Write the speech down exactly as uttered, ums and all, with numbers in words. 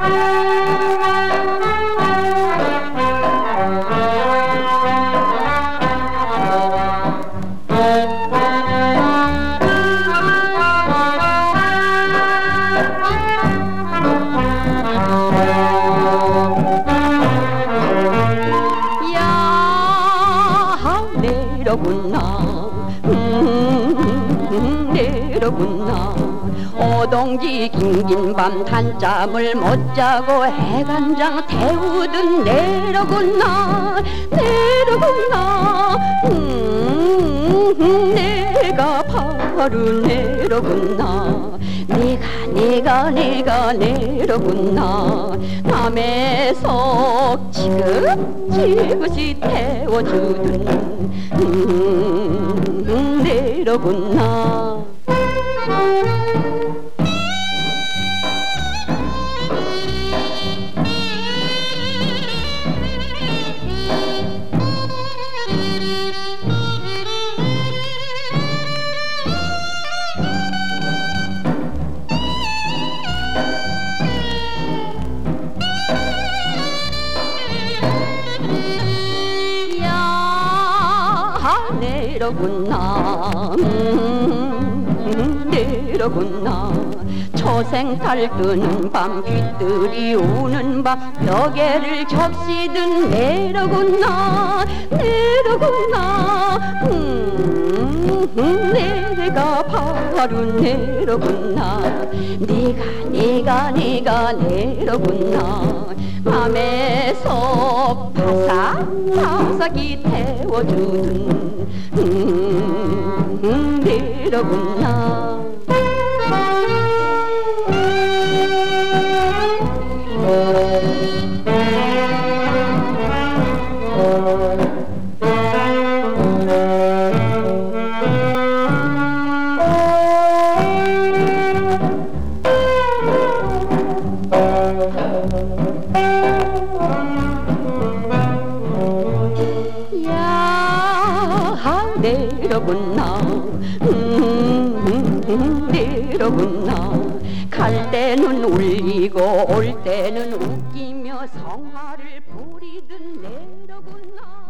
내로구나 음, 내로구나 오동지 긴긴 밤 단잠을 못 자고 해간장 태우던 내로구나 내로구나 음, 내가 바로 내로구나 내가 내가 내가 내로구나 남의 속 지긋지긋이 태워주던 음, 내로구나 내로구나 음, 내로구나 초생달 뜨는 밤 쥐들이 우는 밤 벽에를 적시든 내로구나 내로구나 음, 내가 바로 내로구나 내가 내가 내가 내로구나 맘에 속 바삭바삭이 태워주는 음, 내로구나 내로구나 음, 내로구나 갈 때는 울리고 올 때는 웃기며 성화를 부리던 내로구나